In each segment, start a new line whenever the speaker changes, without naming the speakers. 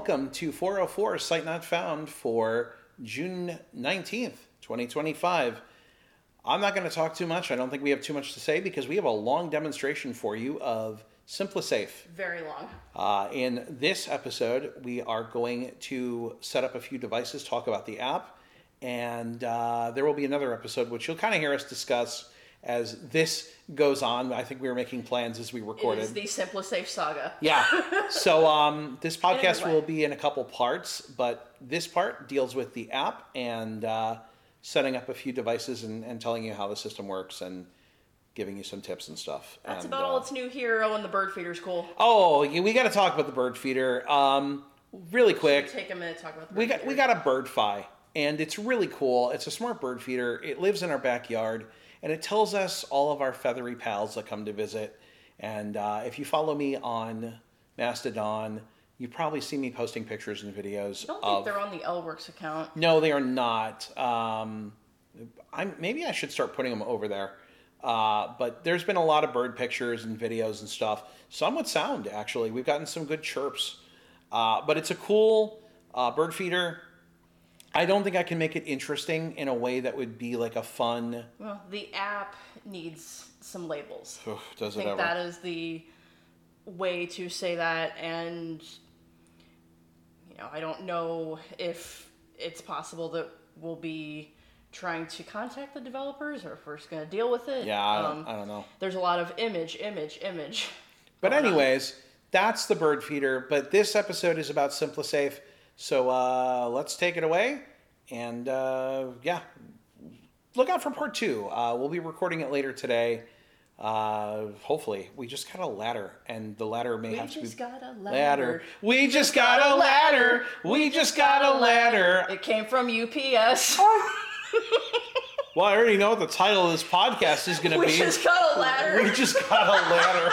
welcome to 404 Sight Not Found for June 19th, 2025. I'm not going to talk too much. I don't think we have too much to say because we have a long demonstration for you of SimpliSafe.
Very long.
In this episode, we are going to set up a few devices, talk about the app, and there will be another episode which you'll kind of hear us discuss as this goes on. I think we were making plans as we recorded.
It is the SimpliSafe saga.
Yeah. So this podcast will be in a couple parts, but this part deals with the app and setting up a few devices and telling you how the system works and giving you some tips and stuff.
That's about all its new hero, and the bird feeder's cool.
Oh, we got to talk about the bird feeder. Really quick.
Take a minute to talk about the bird feeder.
We got a BirdFi, and it's really cool. It's a smart bird feeder. It lives in our backyard, and it tells us all of our feathery pals that come to visit. And if you follow me on Mastodon, you probably see me posting pictures and videos.
I don't think they're on the Lworks account.
No, they are not. Maybe I should start putting them over there. But there's been a lot of bird pictures and videos and stuff. Some with sound, actually. We've gotten some good chirps. But it's a cool bird feeder. I don't think I can make it interesting in a way that would be like a fun...
Well, the app needs some labels.
Does it
I think
ever?
that is the way to say that, and I don't know if it's possible that we'll be trying to contact the developers or if we're just going to deal with it.
Yeah, I don't know.
There's a lot of image.
But anyways, that's the bird feeder. But this episode is about SimpliSafe. So let's take it away. And look out for part 2. We'll be recording it later today. Hopefully. We just got a ladder. And the ladder may have to be...
We just got a ladder.
We just got a ladder. We just got a ladder.
It came from UPS.
Well, I already know what the title of this podcast is going to be.
We just got a ladder.
We just got a ladder.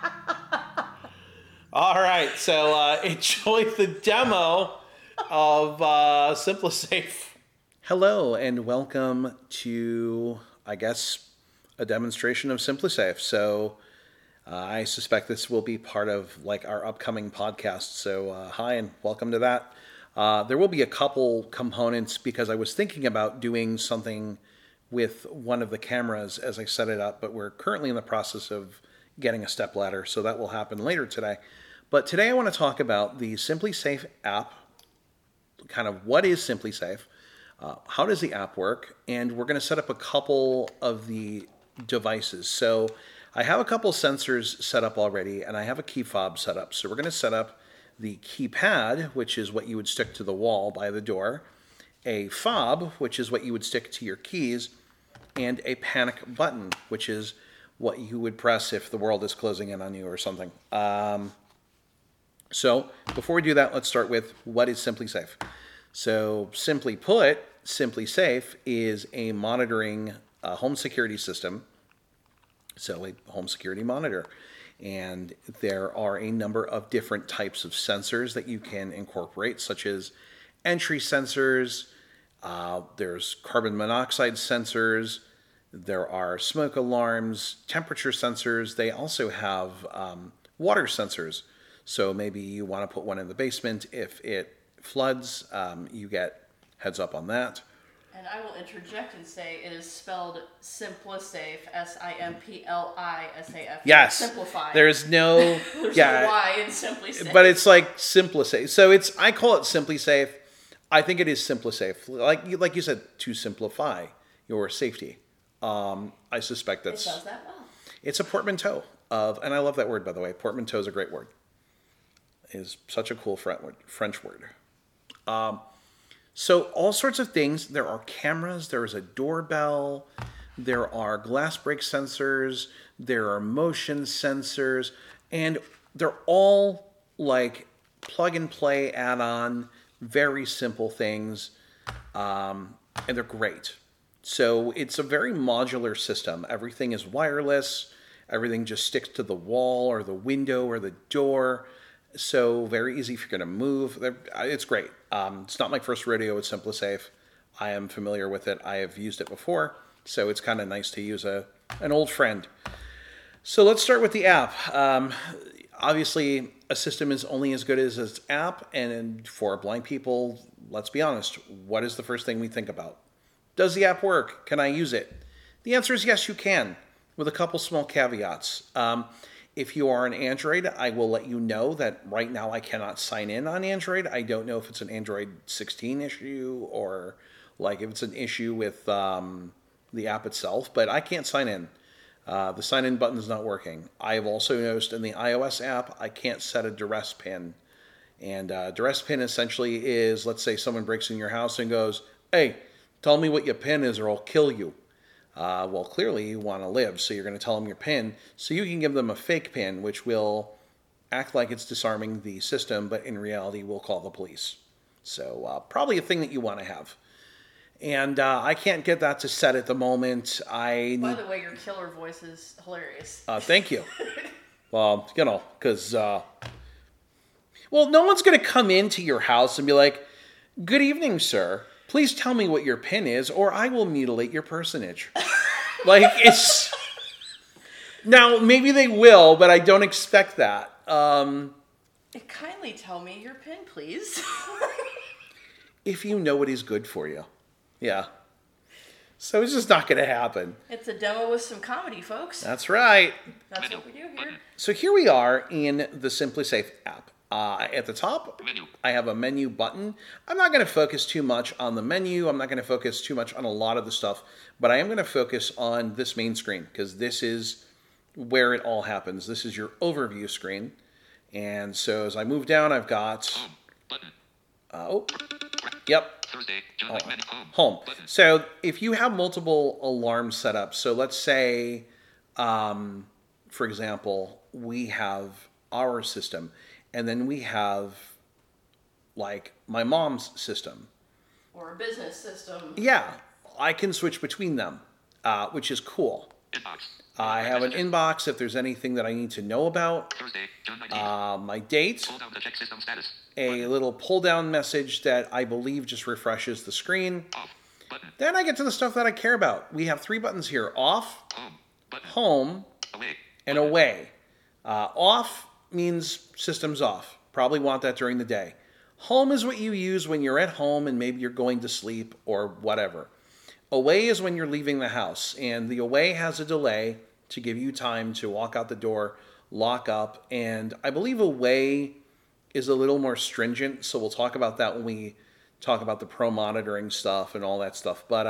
All right, so enjoy the demo of SimpliSafe. Hello, and welcome to, I guess, a demonstration of SimpliSafe. So I suspect this will be part of like our upcoming podcast. So hi, and welcome to that. There will be a couple components because I was thinking about doing something with one of the cameras as I set it up, but we're currently in the process of getting a stepladder, so that will happen later today. But today I want to talk about the SimpliSafe app, kind of what is SimpliSafe, how does the app work, and we're going to set up a couple of the devices. So I have a couple sensors set up already, and I have a key fob set up. So we're going to set up the keypad, which is what you would stick to the wall by the door, a fob, which is what you would stick to your keys, and a panic button, which is what you would press if the world is closing in on you or something. So before we do that, let's start with what is SimpliSafe. So simply put, SimpliSafe is a monitoring home security system, so a home security monitor. And there are a number of different types of sensors that you can incorporate, such as entry sensors, there's carbon monoxide sensors, there are smoke alarms, temperature sensors. They also have water sensors. So maybe you want to put one in the basement. If it floods, you get heads up on that.
And I will interject and say it is spelled SimpliSafe, SimpliSafe.
Yes.
Simplify.
There's no...
There's no Y in SimpliSafe.
But it's like SimpliSafe. So I call it SimpliSafe. I think it is SimpliSafe. Like you said, to simplify your safety. I suspect that's...
It does that well.
It's a portmanteau of... And I love that word, by the way. Portmanteau is a great word. It is such a cool French word. So all sorts of things. There are cameras. There is a doorbell. There are glass break sensors. There are motion sensors. And they're all like plug and play add-on, very simple things. And they're great. So it's a very modular system. Everything is wireless. Everything just sticks to the wall or the window or the door. So very easy if you're going to move. It's great. It's not my first rodeo with SimpliSafe. I am familiar with it. I have used it before. So it's kind of nice to use an old friend. So let's start with the app. obviously, a system is only as good as its app, and for blind people, let's be honest, what is the first thing we think about? Does the app work? Can I use it? The answer is yes, you can, with a couple small caveats. If you are on Android, I will let you know that right now I cannot sign in on Android. I don't know if it's an Android 16 issue or like if it's an issue with the app itself, but I can't sign in. The sign-in button is not working. I have also noticed in the iOS app, I can't set a duress pin. And duress pin essentially is, let's say someone breaks in your house and goes, hey, tell me what your pin is or I'll kill you. Well, clearly you want to live, so you're going to tell them your pin. So you can give them a fake pin, which will act like it's disarming the system, but in reality will call the police. So probably a thing that you want to have. And I can't get that to set at the moment.
By the way, your killer voice is hilarious.
Thank you. Well, because, well, no one's going to come into your house and be like, good evening, sir. Please tell me what your pin is, or I will mutilate your personage. Like, it's... Now, maybe they will, but I don't expect that.
Kindly tell me your pin, please.
If you know what is good for you. Yeah. So it's just not going to happen.
It's a demo with some comedy, folks.
That's right.
That's what we do here.
So here we are in the SimpliSafe app. At the top, I have a menu button. I'm not going to focus too much on the menu. I'm not going to focus too much on a lot of the stuff, but I am going to focus on this main screen because this is where it all happens. This is your overview screen. And so as I move down, I've got... Yep. Home. So if you have multiple alarms set up, so let's say, for example, we have our system, and then we have, like, my mom's system.
Or a business system.
Yeah, I can switch between them, which is cool. I have an inbox if there's anything that I need to know about. My date. A little pull-down message that I believe just refreshes the screen. Then I get to the stuff that I care about. We have 3 buttons here. Off, home, and away. Off means system's off. Probably want that during the day. Home is what you use when you're at home and maybe you're going to sleep or whatever. Away is when you're leaving the house, and the away has a delay to give you time to walk out the door, lock up, and I believe away is a little more stringent, so we'll talk about that when we talk about the pro monitoring stuff and all that stuff. But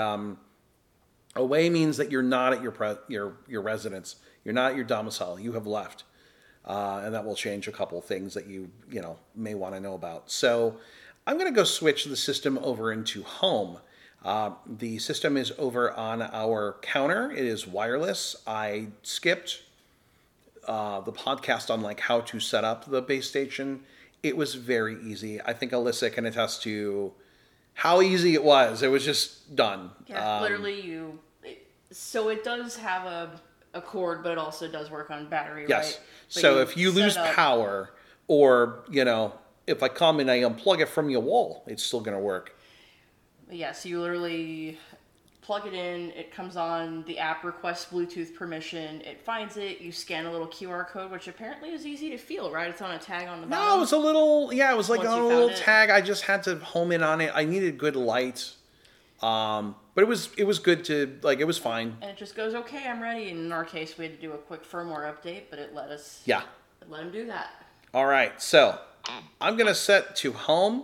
away means that you're not at your residence, you're not at your domicile, you have left. And that will change a couple things that you may want to know about. So I'm going to go switch the system over into home. The system is over on our counter. It is wireless. I skipped the podcast on like how to set up the base station. It was very easy. I think Alyssa can attest to how easy it was. It was just done.
Yeah, literally so it does have a cord, but it also does work on battery,
yes.
Right? But
so if you lose power or, if I come and I unplug it from your wall, it's still going to work.
Yeah, so you literally plug it in, it comes on, the app requests Bluetooth permission, it finds it, you scan a little QR code, which apparently is easy to feel, right? It's on a tag on the bottom.
No, it was a little, it was like on a little tag. I just had to home in on it. I needed good light. But it was good to, it was fine.
And it just goes, okay, I'm ready. And in our case, we had to do a quick firmware update, but it let us...
Yeah.
It let him do that.
All right, so I'm going to set to home.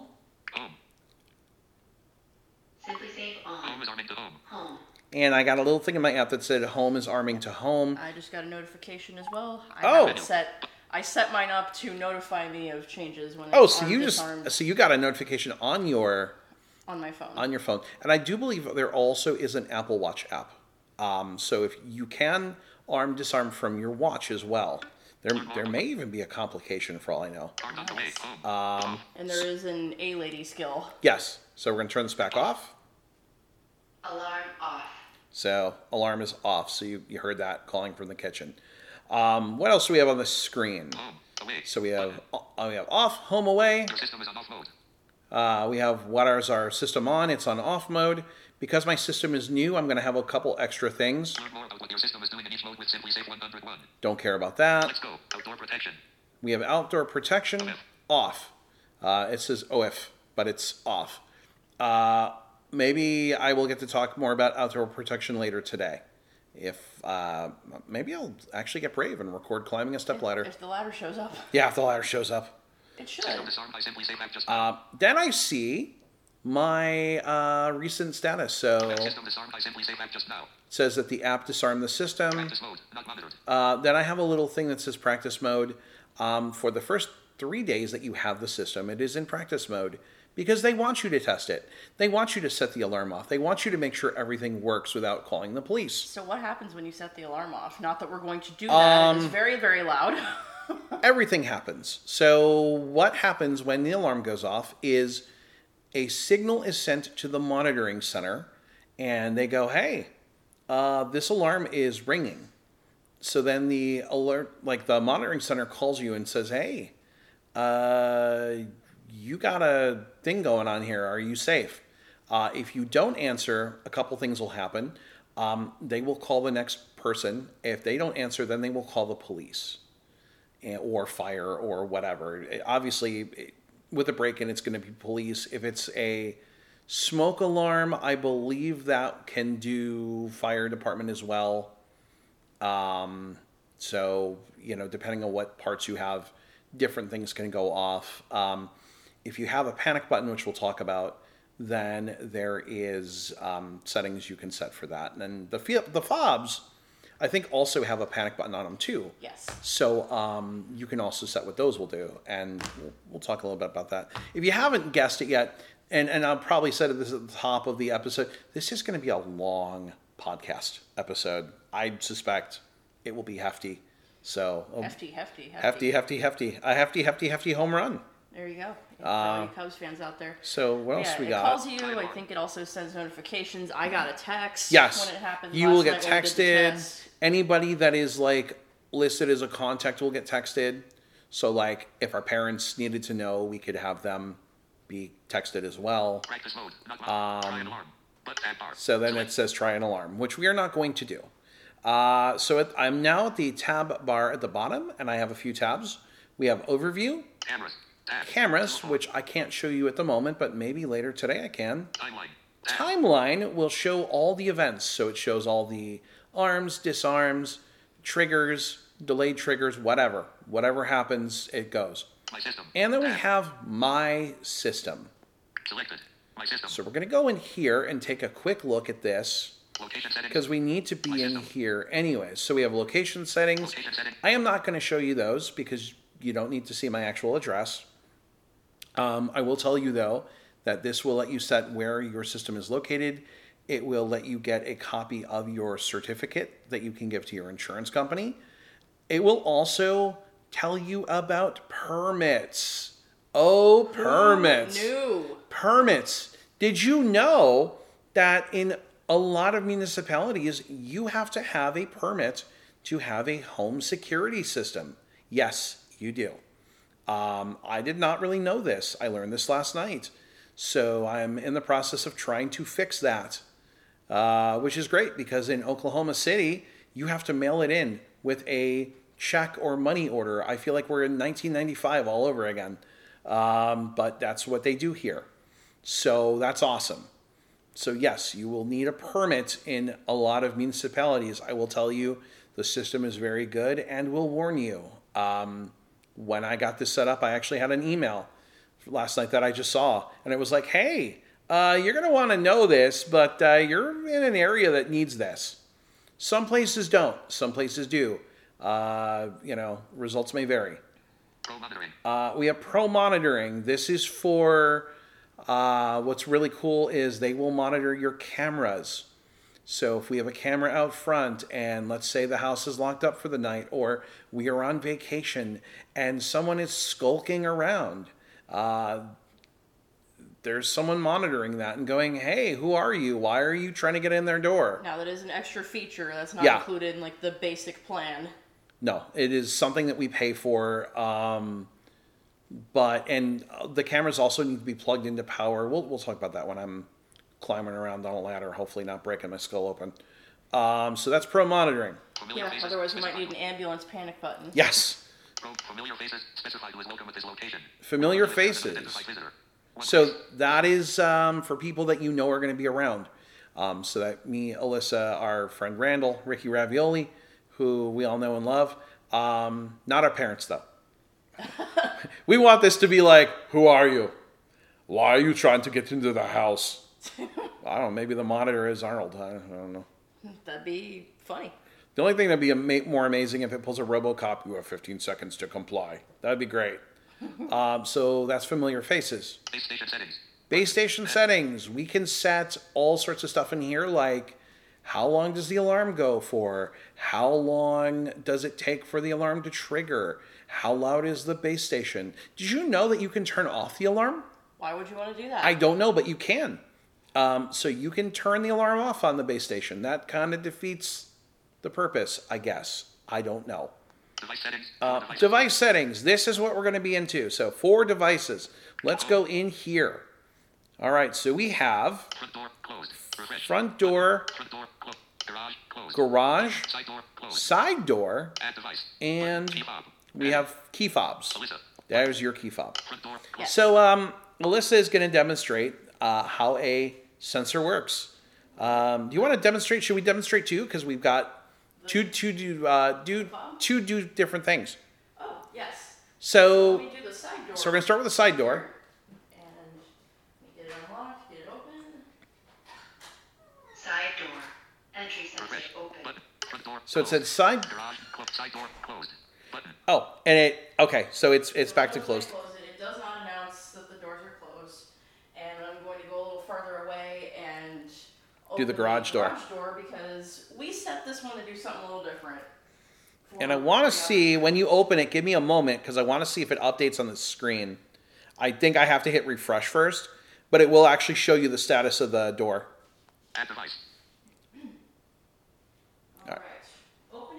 SimpliSafe on. Home is arming to home.
Home.
And I got a little thing in my app that said home is arming to home.
I just got a notification as well. I set mine up to notify me of changes when
so you got a notification on your...
On my phone.
On your phone. And I do believe there also is an Apple Watch app. So if you can disarm from your watch as well. There may even be a complication for all I know.
Nice. And there is an A-Lady skill.
Yes. So we're going to turn this back off.
Alarm off.
So alarm is off. So you heard that calling from the kitchen. What else do we have on the screen? So we have off, home, away.
Your system is on off mode.
We have what is our system on? It's on off mode. Because my system is new, I'm going to have a couple extra things.
Learn more about what your system is doing in each mode with SimpliSafe 101.
Don't care about that.
Let's go. Outdoor protection.
We have outdoor protection off. It says OF, but it's off. Maybe I will get to talk more about outdoor protection later today. If maybe I'll actually get brave and record climbing a stepladder.
If the ladder shows up.
Yeah, if the ladder shows up.
It should.
Then I see my recent status. So it says that the app disarmed the system.
Practice mode, not monitored.
Then I have a little thing that says practice mode. For the first 3 days that you have the system, it is in practice mode because they want you to test it. They want you to set the alarm off. They want you to make sure everything works without calling the police.
So what happens when you set the alarm off? Not that we're going to do that. It's very, very loud.
Everything happens. So what happens when the alarm goes off is a signal is sent to the monitoring center, and they go, hey, this alarm is ringing. So then the the monitoring center calls you and says, hey, you got a thing going on here. Are you safe? If you don't answer, a couple things will happen. They will call the next person. If they don't answer, then they will call the police or fire or whatever. Obviously, with a break-in, it's going to be police. If it's a smoke alarm, I believe that can do fire department as well. So, depending on what parts you have, different things can go off. If you have a panic button, which we'll talk about, then there is settings you can set for that. And then the fobs, I think, also have a panic button on them too.
Yes.
So you can also set what those will do, and we'll talk a little bit about that. If you haven't guessed it yet, and I'll probably said this at the top of the episode, this is going to be a long podcast episode. I suspect it will be hefty. So
Hefty.
A hefty home run.
There you go. Any Cubs fans out there.
So what else we got?
It calls you. I think it also sends notifications. I got a text.
Yes.
When it happens.
You will get texted. Anybody that is listed as a contact will get texted. So if our parents needed to know, we could have them be texted as well.
Practice mode, not monitored. Try an alarm.
So then it says try an alarm, which we are not going to do. I'm now at the tab bar at the bottom, and I have a few tabs. We have overview. Cameras, which I can't show you at the moment, but maybe later today I can. Timeline will show all the events. So it shows all the arms, disarms, triggers, delayed triggers, whatever. Whatever happens, it goes.
My system.
And then we have my system.
Selected. My system.
So we're going to go in here and take a quick look at this.
Location settings.
Because we need to be in here anyways. So we have location settings.
Location settings.
I am not going to show you those because you don't need to see my actual address. I will tell you, though, that this will let you set where your system is located. It will let you get a copy of your certificate that you can give to your insurance company. It will also tell you about permits. Oh, permits.
No.
Permits. Did you know that in a lot of municipalities, you have to have a permit to have a home security system? Yes, you do. I did not really know this. I learned this last night. So I'm in the process of trying to fix that, which is great because in Oklahoma City, you have to mail it in with a check or money order. I feel like we're in 1995 all over again. But that's what they do here. So that's awesome. So yes, you will need a permit in a lot of municipalities. I will tell you the system is very good and will warn you. When I got this set up, I actually had an email last night that I just saw, and it was like, hey, you're going to want to know this, but you're in an area that needs this. Some places don't. Some places do. Results may vary.
Pro monitoring.
We have pro monitoring. This is for what's really cool is they will monitor your cameras. So if we have a camera out front and let's say the house is locked up for the night or we are on vacation and someone is skulking around, there's someone monitoring that and going, hey, who are you? Why are you trying to get in their door?
Now that is an extra feature that's not included in the basic plan.
No, it is something that we pay for. But the cameras also need to be plugged into power. We'll talk about that when I'm climbing around on a ladder, hopefully not breaking my skull open. So that's pro monitoring.
Yeah, otherwise we might need an ambulance panic button.
Yes.
Familiar faces specified who is welcome at this location.
Familiar
Identify
faces.
visitor. One
So
face.
that is for people that you know are going to be around. So that me, Alyssa, our friend Randall, Ricky Ravioli, who we all know and love. Not our parents, though. We want this to be like, who are you? Why are you trying to get into the house? I don't know. Maybe the monitor is Arnold. I don't know.
That'd be funny.
The only thing that'd be more amazing if it pulls a RoboCop. You have 15 seconds to comply. That'd be great. So that's familiar faces.
Base station settings.
Base station settings. We can set all sorts of stuff in here, like how long does the alarm go for? How long does it take for the alarm to trigger? How loud is the base station? Did you know that you can turn off the alarm?
Why would you want to do that?
I don't know, but you can. So you can turn the alarm off on the base station. That kind of defeats the purpose, I guess. I don't know.
Device settings.
Device settings. This is what we're going to be into. So 4 devices. Let's go in here. All right, so we have
Front door closed. Refresh.
front door,
Front door closed. Garage closed.
garage,
Side door closed.
side door,
Add device.
and
Key fob.
we have key fobs.
Alyssa.
There's your key fob.
Front door closed.
Yes.
So Alyssa is going to demonstrate how a sensor works. Do you want to demonstrate? Should we demonstrate too? Because we've got two different things.
Oh, yes.
So
Let me do the side door.
we're going to start with the side door.
And let me get it unlocked, get it open.
Side door. Entry sensor
Refresh.
open.
Button. Front door
So it
closed.
said side.
Garage closed. Side door closed. Button.
Oh, and it okay. So it's back to
As I
closed.
close it, it does not announce that the doors are closed. And I'm going to go a little farther away and open
the garage door.
garage door because we set this one to do something a little different.
And I want to see when you open it. Give me a moment because I want to see if it updates on the screen. I think I have to hit refresh first, but it will actually show you the status of the door.
Add device.
All right. Opening.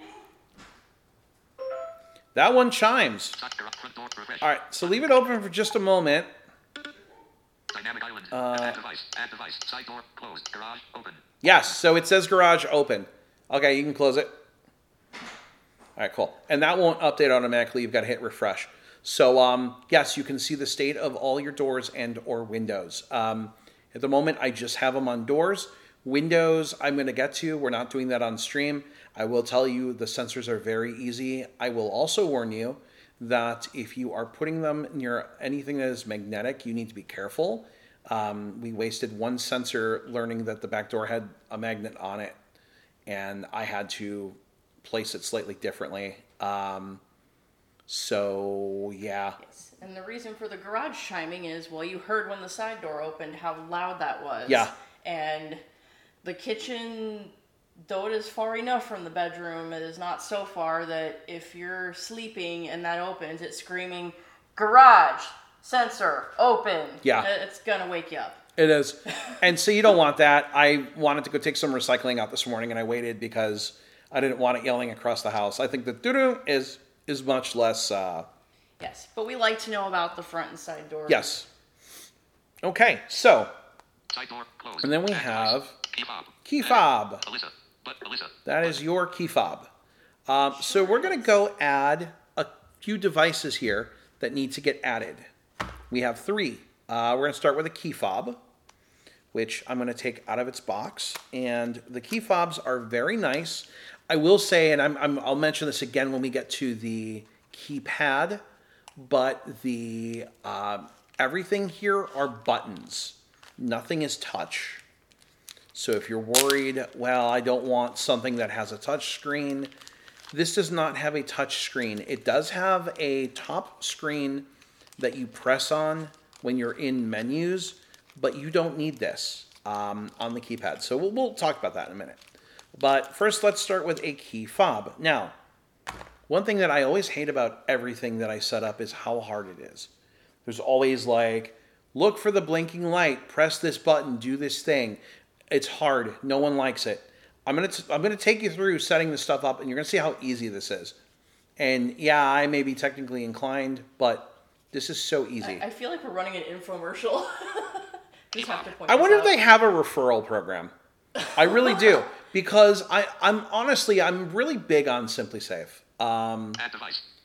That one chimes.
Side garage. Front door. Refresh.
All right, so leave it open for just a moment.
Dynamic island. Add device. Add device. Side door closed. Garage open.
Yes, so it says garage open. Okay, you can close it. All right, cool. And that won't update automatically. You've got to hit refresh. So, yes, you can see the state of all your doors and or windows. At the moment, I just have them on doors. Windows, I'm going to get to. We're not doing that on stream. I will tell you the sensors are very easy. I will also warn you that if you are putting them near anything that is magnetic, you need to be careful. We wasted one sensor learning that the back door had a magnet on it, and I had to place it slightly differently. So, yeah.
Yes. And the reason for the garage chiming is, well, you heard when the side door opened how loud that was.
Yeah.
And the kitchen, though it is far enough from the bedroom, it is not so far that if you're sleeping and that opens, it's screaming, garage, sensor, open.
Yeah.
It's going to wake you up.
It is. And so you don't want that. I wanted to go take some recycling out this morning, and I waited because I didn't want it yelling across the house. I think the doo-doo is much less...
Yes, but we like to know about the front and side doors.
yes. Okay, so
Side door closed.
And then we
Add
have
device. Key fob.
key
Add.
fob.
Alyssa. But Alyssa.
That is your key fob. So we're going to go add a few devices here that need to get added. We have 3. We're going to start with a key fob, which I'm going to take out of its box. And the key fobs are very nice. I will say, and I'll mention this again when we get to the keypad, but the everything here are buttons. Nothing is touch. So if you're worried, well, I don't want something that has a touch screen, this does not have a touch screen. It does have a top screen that you press on when you're in menus, but you don't need this on the keypad. So we'll talk about that in a minute. But first, let's start with a key fob. Now, one thing that I always hate about everything that I set up is how hard it is. There's always like, look for the blinking light, press this button, do this thing. It's hard. No one likes it. I'm gonna take you through setting this stuff up, and you're gonna see how easy this is. And yeah, I may be technically inclined, but this is so easy.
I feel like we're running an infomercial. Just have to point
I
this
wonder if
out.
they have a referral program. I really do, because I'm honestly really big on Simply Safe.
Add device.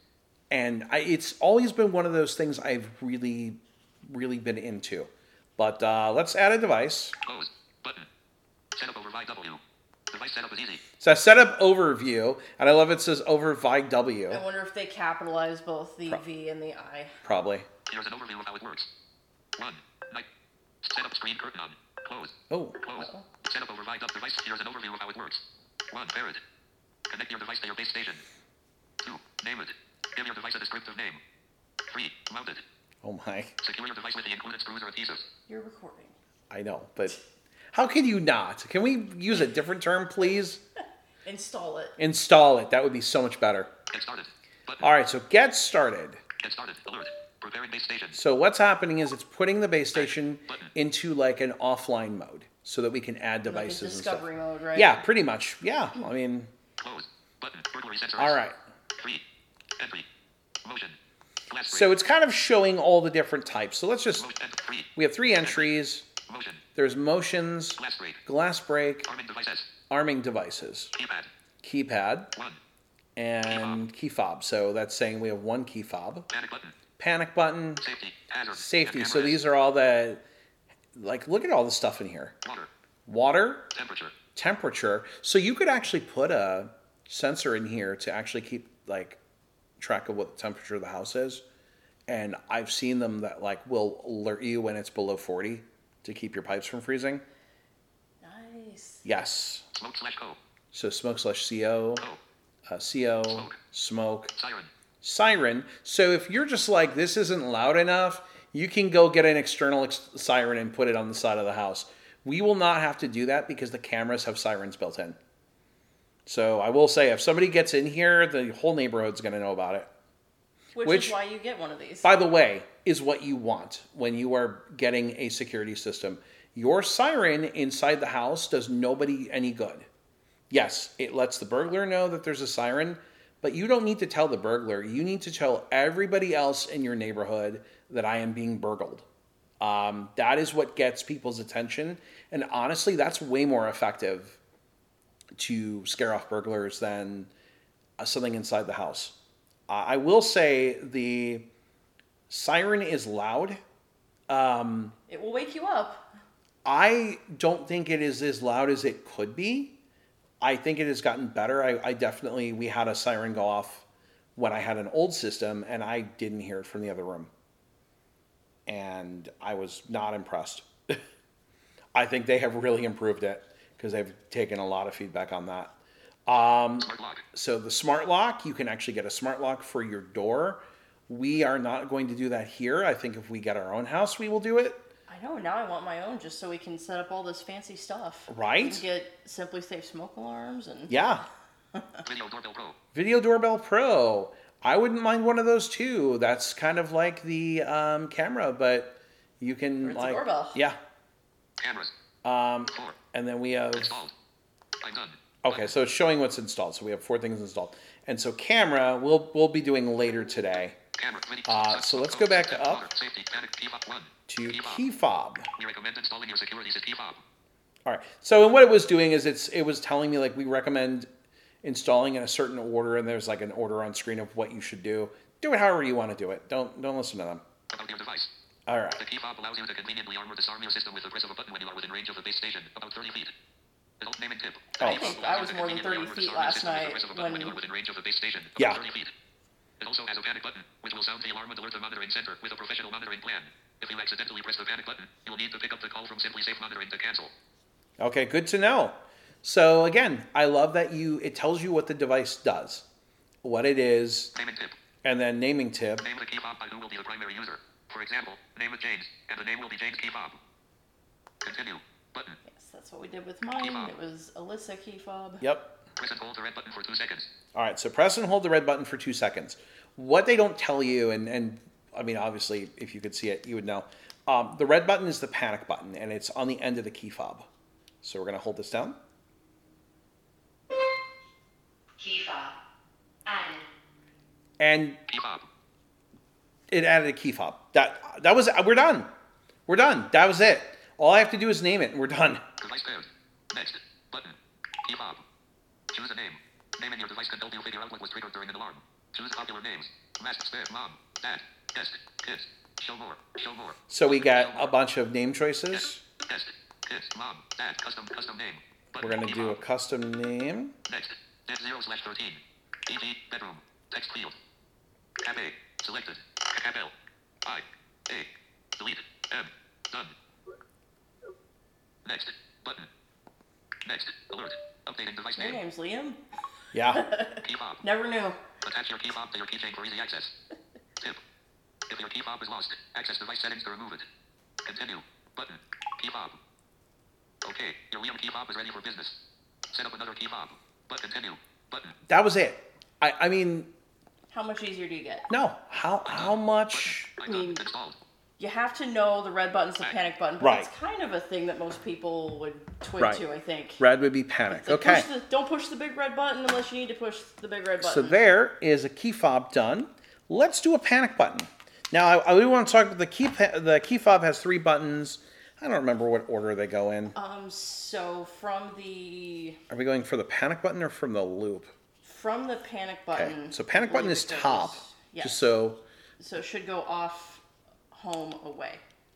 And it's always been one of those things I've really, really been into. But let's add a device.
Close. Button. Setup over VW. Device setup is easy.
So setup overview, and I love it says over VW.
I wonder if they capitalize both the V and the I.
Probably.
Here's an overview of how it works. 1. Night. Setup screen curtain on. Close.
Oh,
Close. Setup over VW device. Here's an overview of how it works. 1. Pair it. Connect your device to your base station. 2. Name it. Give your device a descriptive name. 3. Mount it.
oh my.
Secure your device with the included screws or adhesives.
You're recording.
I know, but how can you not? Can we use a different term, please?
Install it.
Install it. That would be so much better.
Get started. Button.
All right, so get started.
Get started. Alert. Preparing base station.
So what's happening is it's putting the base station into like an offline mode so that we can add
Like a
devices and stuff.
discovery mode, right?
Yeah, pretty much. Yeah, I mean,
Close. Button. Burglary sensor.
all right.
3. Entry. Motion. Flash break.
So it's kind of showing all the different types. So let's just,
Motion. 3.
we have 3 entries.
Motion.
There's motions,
Flash break.
glass break,
Arming devices.
arming devices,
Keypad.
keypad,
1.
and key fob. So that's saying we have 1 key fob.
Panic button.
Panic button,
Safety. Hazard.
safety. So these are all the, like, look at all the stuff in here.
Water.
Water,
Temperature.
temperature. So you could actually put a sensor in here to actually keep like track of what the temperature of the house is. And I've seen them that like will alert you when it's below 40 to keep your pipes from freezing.
Nice.
Yes.
Smoke/CO.
So smoke/CO,
CO.
CO, smoke,
Siren.
siren. So if you're just like, this isn't loud enough, you can go get an external siren and put it on the side of the house. We will not have to do that because the cameras have sirens built in. So I will say, if somebody gets in here, the whole neighborhood's going to know about it.
Which is why you get one of these.
By the way, is what you want when you are getting a security system. Your siren inside the house does nobody any good. Yes, it lets the burglar know that there's a siren, but you don't need to tell the burglar. You need to tell everybody else in your neighborhood that I am being burgled. That is what gets people's attention. And honestly, that's way more effective to scare off burglars than something inside the house. I will say the siren is loud.
It will wake you up.
I don't think it is as loud as it could be. I think it has gotten better. I definitely, we had a siren go off when I had an old system and I didn't hear it from the other room. And I was not impressed. I think they have really improved it because they've taken a lot of feedback on that.
Smart lock.
So the smart lock, you can actually get a smart lock for your door. We are not going to do that here. I think if we get our own house, we will do it.
I know, now I want my own just so we can set up all this fancy stuff.
Right?
We can get Simply Safe smoke alarms and...
Yeah.
Video Doorbell Pro.
Video Doorbell Pro. I wouldn't mind one of those too. That's kind of like the camera, but you can
It's a
like...
doorbell.
Yeah.
Cameras. 4.
And then we have...
Installed. I'm done.
Okay, so it's showing what's installed. So we have 4 things installed. And so camera, we'll be doing later today.
Camera. Ready.
So let's go back up
Water. Safety. Panic. Key fob. 1.
to
Key fob.
key fob.
We recommend installing your security key fob.
All right. So and what it was doing is it was telling me like we recommend installing in a certain order, and there's like an order on screen of what you should do. Do it however you want to do it. Don't listen to them.
About your device.
All right.
The key fob allows you to conveniently arm or disarm your system with the press of a button when you are within range of the base station, about 30 feet. Adult name and tip. The
Oh.
key fob
I think
allows
I was
you to
more than
conveniently
30
arm or
feet
disarm your
last
system with the
night
press of a button when you are
when...
within range of the base station, about
Yeah.
30 feet. It also has a panic button, which will sound the alarm and alert the monitoring center with a professional monitoring plan. If you accidentally press the panic button, you will need to pick up the call from Simply Safe Monitoring to cancel.
Okay, good to know. So again, I love that it tells you what the device does, what it is,
Name and tip.
and then naming tip.
Name the key fob by who will be the primary user. For example, name is James, and the name will be James key fob. Continue. Button.
Yes, that's what we did with mine. It was Alyssa key fob.
Yep.
Press and hold the red button for 2 seconds.
All right, so press and hold the red button for 2 seconds. What they don't tell you, and I mean, obviously, if you could see it, you would know. The red button is the panic button, and it's on the end of the key fob. So we're going to hold this down.
Key fob. Added.
And
Key fob.
it added a key fob. That was, we're done. We're done. That was it. All I have to do is name it, and we're done.
Device paired. Next. Button. Key fob. Choose a name. Name in your device can help you figure out what was triggered during an alarm. Choose popular names. Mask, spare, mom, dad, guest, kids. Show more. Show more.
So we got a bunch of name choices.
Guest, kids, mom, dad, custom name. Button,
We're going to do a custom name.
Next. Net 0/13. EV, bedroom. Text field. Cap A. Selected. Cap L. I. A. Delete. M. Done. Next. Button. Next. Alert. Updating device
Your
name.
name's Liam?
Yeah.
Key fob.
Never knew.
Attach your key fob to your keychain for easy access. Tip. If your key fob is lost, access device settings to remove it. Continue. Button. Key fob. Okay. Your Liam key fob is ready for business. Set up another key fob. But continue. Button.
That was it. I mean,
How much easier do you get?
no. How much?
Icon
mean-
installed.
You have to know the red button's the panic button, but
Right.
it's kind of a thing that most people would twig
Right.
to, I think.
Red would be panic.
Like,
Okay.
don't push the big red button unless you need to push the big red button.
So there is a key fob done. Let's do a panic button. Now, I do want to talk about the key fob has 3 buttons. I don't remember what order they go in.
So from the
Are we going for the panic button or from the loop?
panic
Okay.
button.
So panic button is
it goes-
top.
Yes.
Just so.
So it should go off, home, away.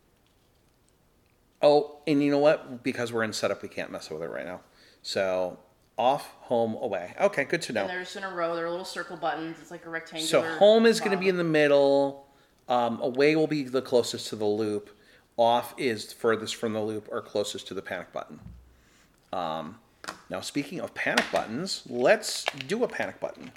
Oh, and you know what? Because we're in setup, we can't mess with it right now. So off, home, away. Okay, good to know.
And there's in a row. They're little circle buttons. It's like a rectangular.
So home is going to be in
bottom.
the middle. Away will be the closest to the loop. Off is furthest from the loop or closest to the panic button. Now, speaking of panic buttons, let's do a panic button.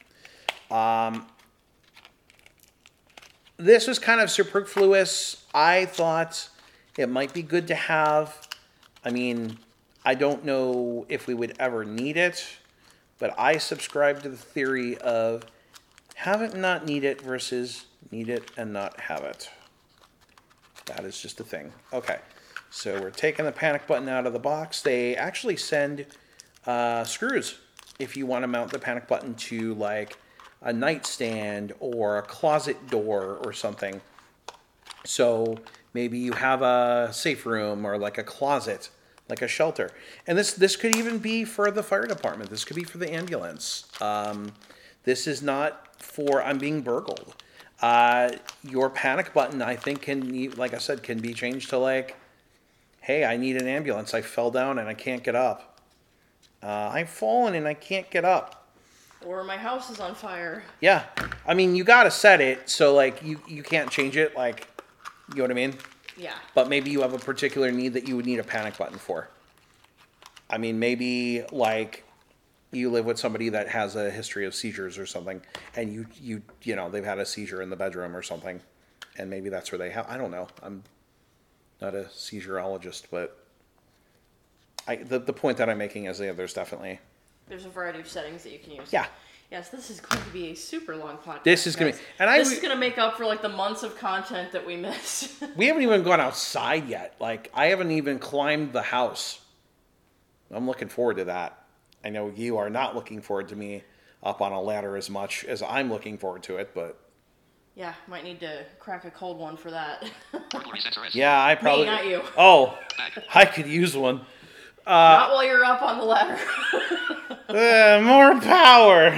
This was kind of superfluous. I thought it might be good to have. I mean, I don't know if we would ever need it, but I subscribe to the theory of have it and not need it versus need it and not have it. That is just a thing. Okay, so we're taking the panic button out of the box. They actually send screws if you want to mount the panic button to like a nightstand or a closet door or something. So maybe you have a safe room or like a closet, like a shelter. And this could even be for the fire department. This could be for the ambulance. This is not for I'm being burgled. Your panic button, I think, like I said, can be changed to like, hey, I need an ambulance. I fell down and I can't get up. I've fallen and I can't get up.
Or my house is on fire.
Yeah. I mean, you got to set it so like you can't change it. Like, you know what I mean?
Yeah.
But maybe you have a particular need that you would need a panic button for. I mean, maybe like you live with somebody that has a history of seizures or something, and you know they've had a seizure in the bedroom or something, and maybe that's where they have. I don't know. I'm not a seizurologist, but the point that I'm making is there's definitely
There's a variety of settings that you can use.
Yeah.
Yes, this is going to be a super long podcast.
This is gonna be-
guys.
and
this is going to make up for like the months of content that we missed.
we haven't even gone outside yet. Like I haven't even climbed the house. I'm looking forward to that. I know you are not looking forward to me up on a ladder as much as I'm looking forward to it, but
Yeah, might need to crack a cold one for that.
Burglary sensor S.
yeah, I probably.
not you.
Oh, I could use one.
Not while you're up on the ladder.
More power.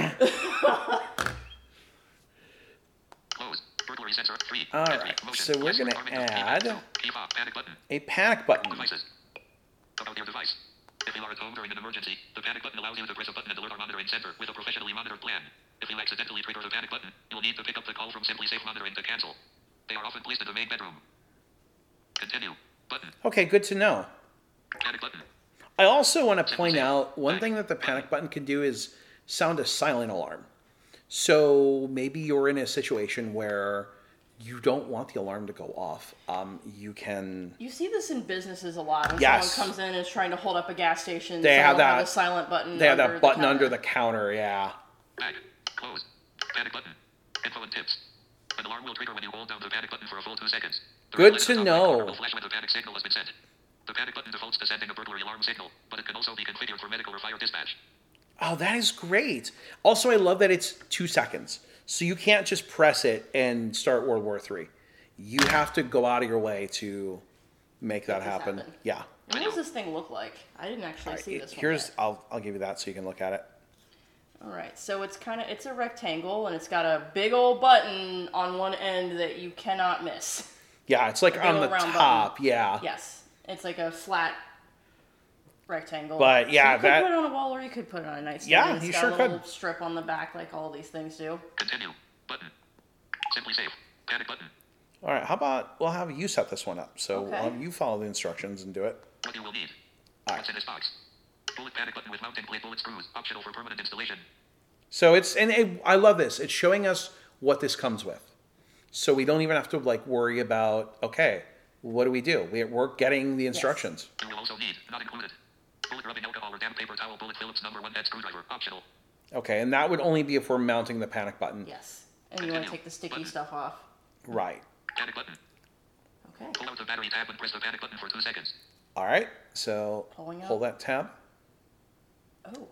Close. Burglary sensor 3.
All
Entry.
right,
Motion.
so we're
Less
gonna
requirement of
add
keypad. Key fob. Panic button.
a panic button.
Devices. About your device. If you are at home during an emergency, the panic button allows you to press a button and alert our monitoring center with a professionally monitored plan. If you accidentally trigger the panic button, you'll need to pick up the call from Simply Safe Monitoring to cancel. They are often placed in the main bedroom. Continue. Button.
Okay, good to know.
Panic button.
I also want to point out one thing that the panic button can do is sound a silent alarm. So maybe you're in a situation where you don't want the alarm to go off. You can.
You see this in businesses a lot. When
Yes.
someone comes in and is trying to hold up a gas station,
They
someone
have
will have
that-
a silent button.
They have
under
that button
the
under
counter.
the counter. Yeah.
Back. Close. Panic button. Info and tips. An alarm will trigger when you hold down the panic button for a full 2 seconds. The
Good
red light
to
at the top right corner
know.
will flash when the panic signal has been sent. The panic button defaults to sending a burglary alarm signal, but it can also be configured for medical or fire dispatch.
Oh, that is great. Also, I love that it's 2 seconds. So you can't just press it and start World War III. You have to go out of your way to make that
this
happen.
happen.
Yeah.
And what does this thing look like? I didn't actually see this one.
Here's
yet.
I'll give you that so you can look at it.
All right, so it's a rectangle, and it's got a big old button on one end that you cannot miss.
Yeah, it's like
big
on the
old round
top.
button.
Yeah.
Yes, it's like a flat rectangle.
But, yeah,
so you could put it on a wall, or you could put it on a nightstand.
Yeah,
It's
you
got
sure
a little
could.
strip on the back, like all these things do.
Continue. Button. Simply save. Panic button.
All right, how about we'll have you set this one up. So
Okay.
I'll have you follow the instructions and do it.
What you will need.
All
What's in this box? Bullet panic button with mounting plate bullet screws. Optional for permanent installation.
So I love this. It's showing us what this comes with. So we don't even have to like worry about, okay, what do we do? We're getting the instructions.
You will also need, not included, bullet rubbing alcohol or damp paper towel, bullet Phillips number 1 head screwdriver. Optional.
Okay, and that would only be if we're mounting the panic button.
Yes, and you want to take the sticky stuff off.
Right.
Panic button.
Okay.
Pull out the battery tab and press the panic button for 2 seconds.
All right, so
Pulling out.
hold that tab.
Oh,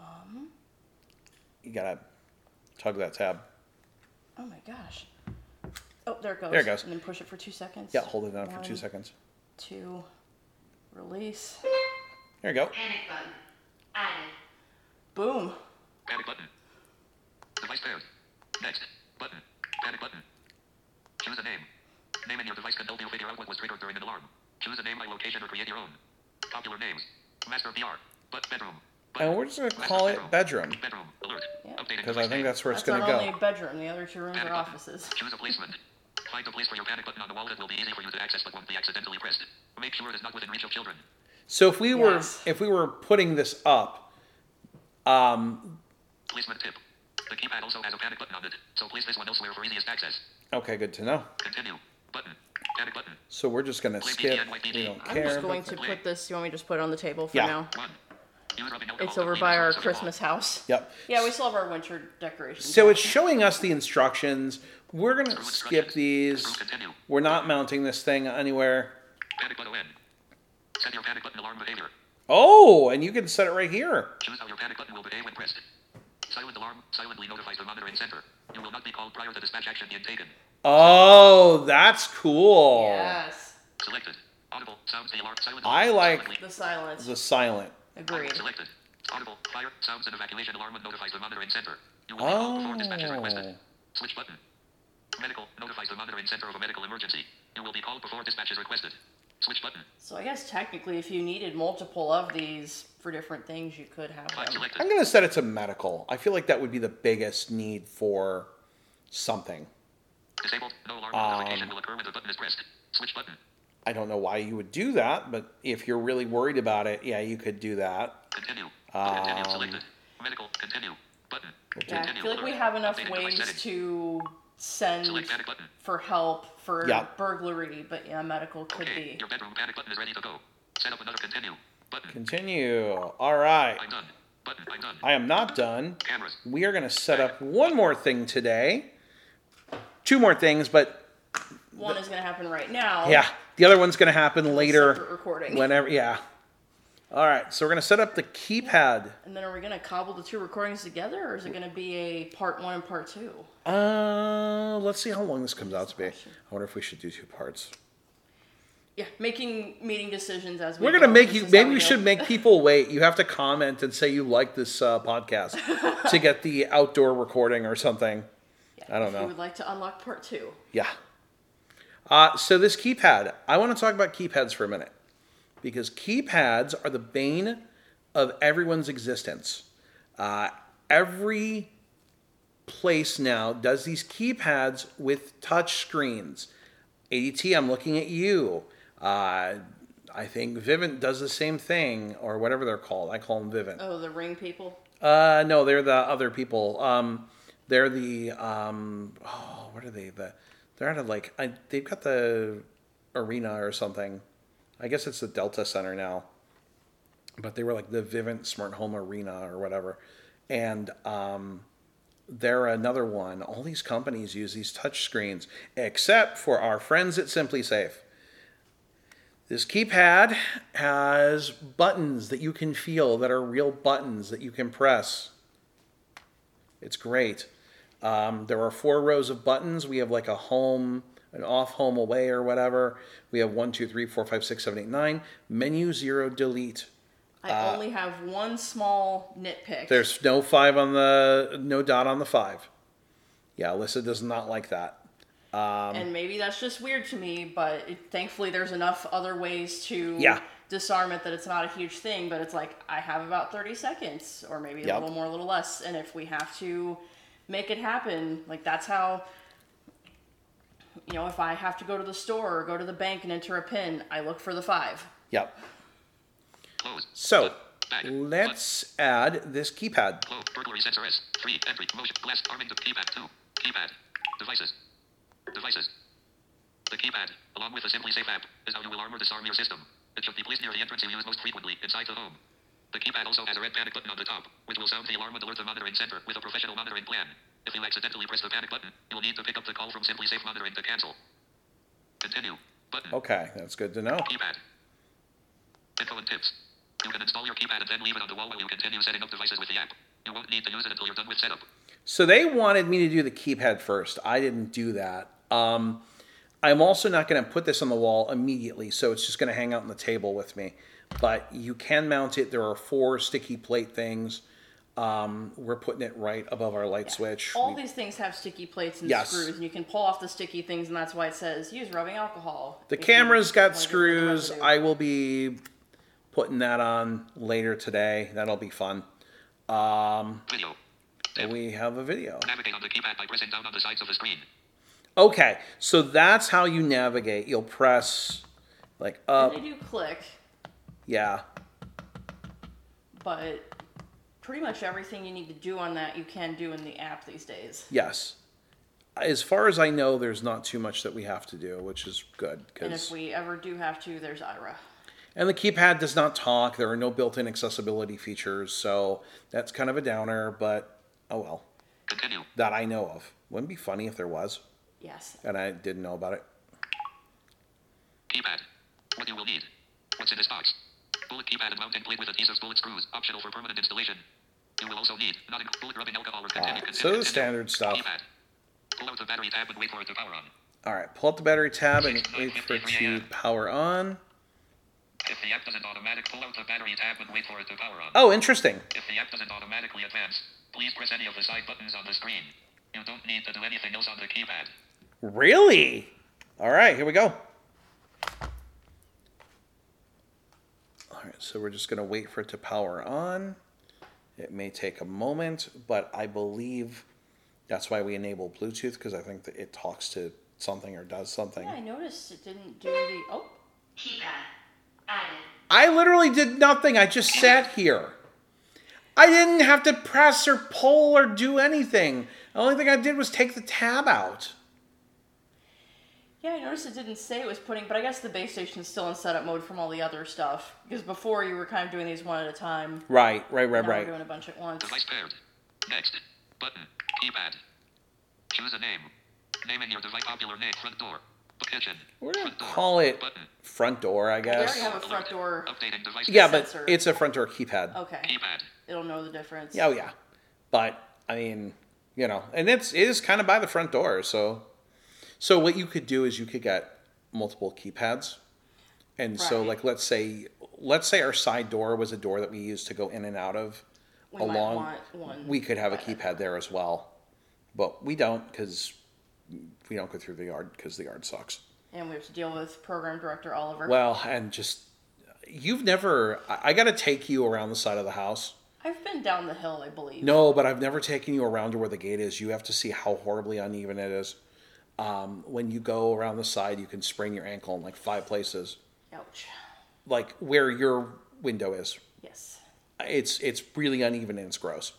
You gotta tug that tab.
oh my gosh. Oh, there it goes.
There it goes.
And then push it for 2 seconds.
Yeah, hold it down for 2
1,
seconds.
2, release.
There you go.
Panic button. Added.
Boom.
Panic button. Device paired. Next. Button. Panic button. Choose a name. Name in your device can help you figure out what was triggered during an alarm. Choose a name by location or create your own. Popular names. Master PR. Bedroom.
And we're just gonna call it bedroom
Bedroom. Alert.
Yeah.
Updating
because I
device
think
name.
that's where it's
That's
gonna
not only
go.
a bedroom. The other 2 rooms
Panic
are
button.
offices.
Choose a placement. Find a place for your panic button on the wall that will be easy for you to access but won't be accidentally pressed. Make sure it is not within reach of children.
So if we
Yes.
were putting this up,
Placement tip. The keypad also has a panic button on it, so place this one elsewhere for easiest access.
okay, good to know.
Continue. Button. Panic button.
So we're just gonna skip. We don't
I'm
care.
just going to put this. You want me to just put it on the table for
Yeah.
now?
1. Use rubbing alcohol
It's
to
over
clean
by
the
our
surface of the
Christmas house.
Yep.
Yeah, we still have our winter decorations.
So it's showing us the instructions. We're gonna
Screw
skip
instructions.
these.
Screw continue.
We're not mounting this thing anywhere.
Panic button on. Set your panic button alarm behavior.
Oh, and you can set it right here.
Choose how your panic button will behave when pressed. Silent alarm silently notifies the monitoring center. You will not be called prior to dispatch action being taken.
Oh, that's cool.
Yes.
Selected. Audible sounds the alarm silent.
I like
silently.
The silence.
the silent.
Agreed.
Selected. Audible fire sounds and evacuation alarm notifies the monitoring center. You will be called before dispatch is requested.
Oh.
Switch button. Medical notifies the monitoring center of a medical emergency. You will be called before dispatch is requested. Switch button.
So I guess technically, if you needed multiple of these for different things, you could have
Flag
them.
selected.
I'm gonna set it to medical. I feel like that would be the biggest need for something.
Disabled. No alarm notification will occur when the button is pressed. Switch button.
I don't know why you would do that, but if you're really worried about it, yeah, you could do that.
Continue. Continue selected. Medical. Continue. Button.
Yeah, I
Continue.
feel like we
Alert.
have enough
Updating device
ways
settings.
to send
Select panic button.
for help for
Yeah.
burglary, but yeah, medical could
Okay.
be.
Your bedroom panic button is ready to go. Set up another continue. Button.
Continue. All right.
I'm done. Button. I'm done.
I am not done.
Cameras.
We are going to set up one more thing today. 2 more things, but
One is going to happen right now.
yeah, the other one's going to happen later.
Separate recording.
Whenever, yeah. All right, so we're going to set up the keypad.
And then are we going to cobble the 2 recordings together, or is it going to be a part 1 and part 2?
Let's see how long this comes out to be. I wonder if we should do 2 parts.
Yeah, making meeting decisions as we
We're
go.
going to make
This
you,
is
maybe
how
we
do.
should make people wait. You have to comment and say you like this podcast to get the outdoor recording or something.
Yeah,
I don't
if
know.
you would like to unlock part 2.
Yeah. So this keypad, I want to talk about keypads for a minute because keypads are the bane of everyone's existence. Every place now does these keypads with touch screens. ADT, I'm looking at you. I think Vivint does the same thing, or whatever they're called. I call them Vivint.
Oh, the ring people?
No, they're the other people. They're the what are they? They're out of they've got the arena or something. I guess it's the Delta Center now. But they were like the Vivint Smart Home Arena or whatever. And they're another one. All these companies use these touch screens, except for our friends at SimpliSafe. This keypad has buttons that you can feel that are real buttons that you can press. It's great. There are 4 rows of buttons. We have like a home, an off, home, away, or whatever. We have 1, 2, 3, 4, 5, 6, 7, 8, 9. Menu, 0, delete.
I only have one small nitpick.
There's no dot on the 5. Yeah, Alyssa does not like that.
And maybe that's just weird to me, but thankfully there's enough other ways to disarm it that it's not a huge thing, but it's like, I have about 30 seconds, or maybe a little more, a little less, and if we have to make it happen, like that's how, if I have to go to the store or go to the bank and enter a PIN, I look for the 5.
Yep.
Close.
So,
Back.
let's add this keypad.
Close. Burglary sensor S. 3. Entry. Motion. Blast. Arming the keypad. 2. Keypad. Devices. The keypad, along with the Simply Safe app, is how you will arm or disarm your system. It should be placed near the entrance you use most frequently, inside the home. The keypad also has a red panic button on the top, which will sound the alarm and alert the monitoring center with a professional monitoring plan. If you accidentally press the panic button, you will need to pick up the call from Simply Safe Monitoring to cancel. Continue. Button.
Okay, that's good to know.
Keypad. Info and tips. You can install your keypad and then leave it on the wall while you continue setting up devices with the app. You won't need to use it until you're done with setup.
So they wanted me to do the keypad first. I didn't do that. I'm also not going to put this on the wall immediately, so it's just going to hang out on the table with me. But you can mount it. There are 4 sticky plate things. We're putting it right above our light switch.
All these things have sticky plates and screws, and you can pull off the sticky things, and that's why it says use rubbing alcohol.
The camera's got screws. I will be putting that on later today. That'll be fun.
Video.
We have a video.
Navigate on the keypad by pressing down on the sides of the screen.
Okay, so that's how you navigate. You'll press like up.
And they do click,
Yeah.
but pretty much everything you need to do on that you can do in the app these days.
Yes. As far as I know, there's not too much that we have to do, which is good.
And if we ever do have to, there's Ira.
And the keypad does not talk. There are no built-in accessibility features, so that's kind of a downer, but oh well.
Continue.
That I know of. Wouldn't it be funny if there was?
Yes.
And I didn't know about it.
Keypad. What you will need. What's in this box? Bullet keypad and mounting plate with adhesive bullet screws, optional for permanent installation. You will also need bullet rubbing alcohol or continue.
So the standard stuff.
Keypad. Pull out the battery tab and wait for it to power on.
All right, pull out the battery tab and wait for it to power on.
If the app doesn't automatically pull out the battery tab and wait for it to power on.
Oh, interesting.
If the app doesn't automatically advance, please press any of the side buttons on the screen. You don't need to do anything else on the keypad.
Really? All right, here we go. All right, so we're just going to wait for it to power on. It may take a moment, but I believe that's why we enable Bluetooth, because I think that it talks to something or does something.
Yeah, I noticed it didn't do the... Oh.
Keypad. Added.
I literally did nothing. I just sat here. I didn't have to press or pull or do anything. The only thing I did was take the tab out.
Yeah, I noticed it didn't say it was putting, but I guess the base station is still in setup mode from all the other stuff. Because before you were kind of doing these one at a time.
Right.
Now we're doing a bunch at once.
Device paired. Next. Button. Keypad. Choose a name. Name in your device popular name. Front door. Kitchen.
We're going to call it front door, I
We
guess.
already have a front door.
Updating device.
Yeah, but
sensor.
it's a front door keypad.
Okay.
Keypad.
It'll know the difference.
Oh, yeah. But, I mean, and it is kind of by the front door, so what you could do is you could get multiple keypads. And so,
Right.
like, let's say our side door was a door that we used to go in and out of.
We might want one.
We could have a
by that
keypad there as well. But we don't, because we don't go through the yard, because the yard sucks.
And we have to deal with Program Director Oliver.
Well, and just, I got to take you around the side of the house.
I've been down the hill, I believe.
No, but I've never taken you around to where the gate is. You have to see how horribly uneven it is. When you go around the side, you can sprain your ankle in like 5 places.
Ouch.
Like where your window is.
Yes.
It's really uneven and it's gross.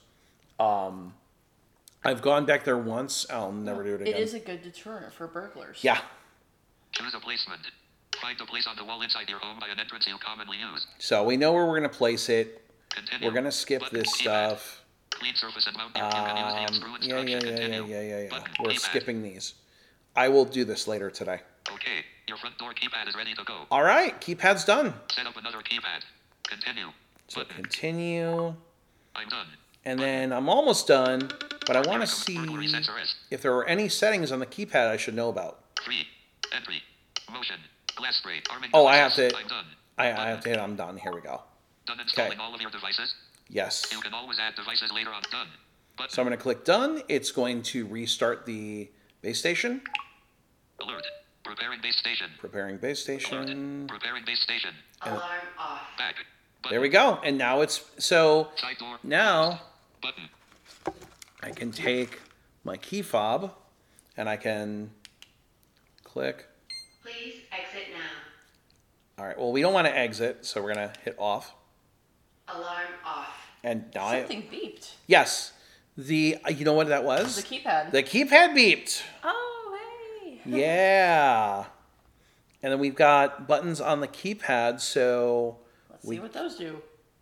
I've gone back there once. I'll never do it again.
It is a good deterrent for burglars.
Yeah.
Choose a placement. Find a place on the wall inside your home by an entrance you commonly use.
So we know where we're going to place it.
Continue.
We're going to skip
Button.
this
Keypad.
stuff.
Clean surface and mount. You can use the screw instruction. Continue.
Yeah.
Button.
We're
Keypad.
skipping these. I will do this later today.
Okay. Your front door keypad is ready to go.
All right. Keypad's done.
Set up another keypad. Continue.
So
Button.
continue.
I'm done.
And then I'm almost done, but I want to see
Burglary sensor S.
if there are any settings on the keypad I should know about.
3. Entry. Motion. Glass spray. Arming
Oh, I have
devices.
to.
I'm done.
I have to hit I'm done. Here we go.
Done installing all of your devices.
Yes.
You can always add devices later on. Done. Button.
So I'm going to click done. It's going to restart the base station.
Alert. Preparing base station.
Preparing base station.
Alert. Preparing base station.
Alarm off.
Back. Button.
There we go. And now it's, so
Side door.
now
Button.
I can take my key fob and I can click.
Please exit now.
All right, well, we don't want to exit, so we're going to hit off.
Alarm off.
And now
Something beeped.
yes, you know what that was?
The keypad.
The keypad beeped.
Oh, hey.
Yeah. And then we've got buttons on the keypad, so
Let's see what those do.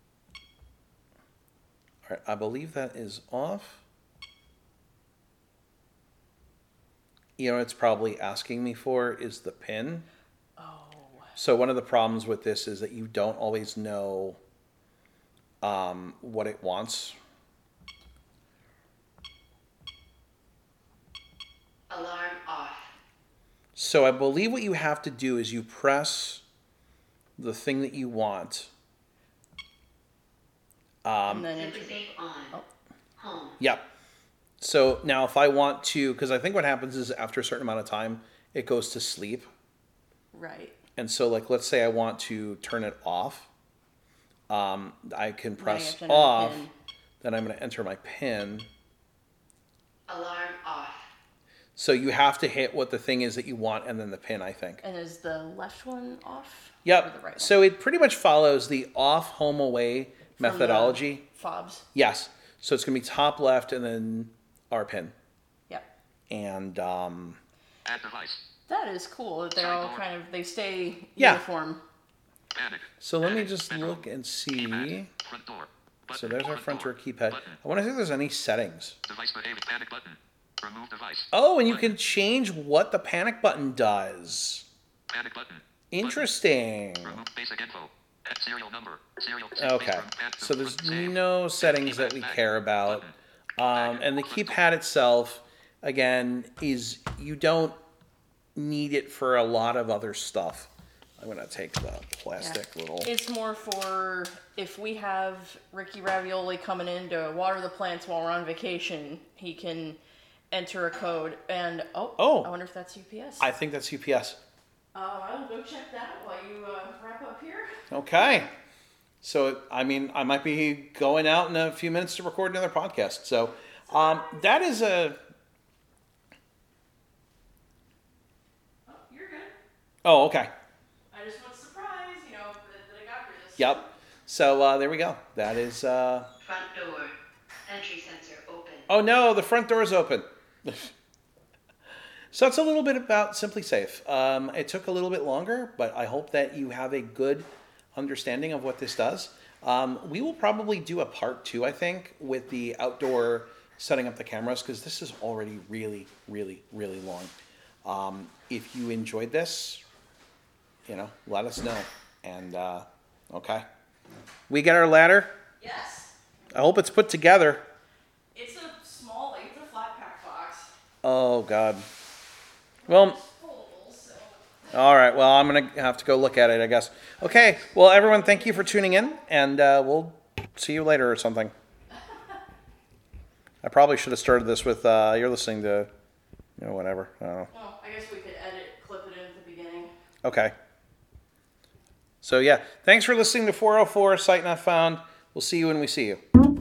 all right, I believe that is off. You know what it's probably asking me for is the pin.
Oh.
So one of the problems with this is that you don't always know what it wants.
Alarm off.
So I believe what you have to do is you press the thing that you want.
And then
Simply
enter.
safe on.
Oh.
Home.
Yep. So now if I want to, because I think what happens is after a certain amount of time, it goes to sleep.
Right.
And so like, let's say I want to turn it off. I can
Now you
press
have to enter the
off.
pin.
Then I'm going to enter my pin.
Alarm off.
So you have to hit what the thing is that you want and then the pin, I think.
And is the left one off? Or
Yep.
the right one?
So it pretty much follows the off, home, away
From the
methodology.
Fobs.
Yes. So it's going to be top left and then our pin.
Yep.
And
Add device.
That is cool that they're all kind of, they stay
Yeah.
uniform.
Panic.
so let me
Panic.
just
Bedroom.
look and see.
Keypad. Front door. Button.
So there's our front door keypad.
Button.
I want to see if there's any settings.
Device behavior. Panic button. Remove device.
Oh, and you
Button.
can change what the panic button does.
Panic button.
Interesting.
Button. Remove basic info. Head serial number. Serial.
Okay. So there's no settings that we care about. And the keypad itself, again, is you don't need it for a lot of other stuff. I'm going to take the plastic little...
It's more for if we have Ricky Ravioli coming in to water the plants while we're on vacation, he can enter a code and,
Oh.
I wonder if that's UPS.
I think that's UPS.
I'll go check that while you wrap up here.
Okay. So, I mean, I might be going out in a few minutes to record another podcast. So, that is a...
Oh, you're good.
Oh, okay.
I just was surprised, that I got this.
Yep. So, there we go. That is...
Front door. Entry sensor open.
Oh, no, the front door is open. So that's a little bit about Simply Safe. It took a little bit longer, but I hope that you have a good understanding of what this does. We will probably do a part 2, I think, with the outdoor setting up the cameras, because this is already really, really, really long. If you enjoyed this, let us know. And, okay. We get our ladder.
Yes.
I hope it's put together.
It's a small, it's a flat pack box.
Oh, God. Well...
It's foldable, so.
All right. Well, I'm going to have to go look at it, I guess. Okay. Well, everyone, thank you for tuning in, and we'll see you later or something. I probably should have started this with, you're listening to, whatever. I don't know.
Well, I guess we could clip it in at the beginning.
Okay. So, yeah. Thanks for listening to 404 Sight Not Found. We'll see you when we see you.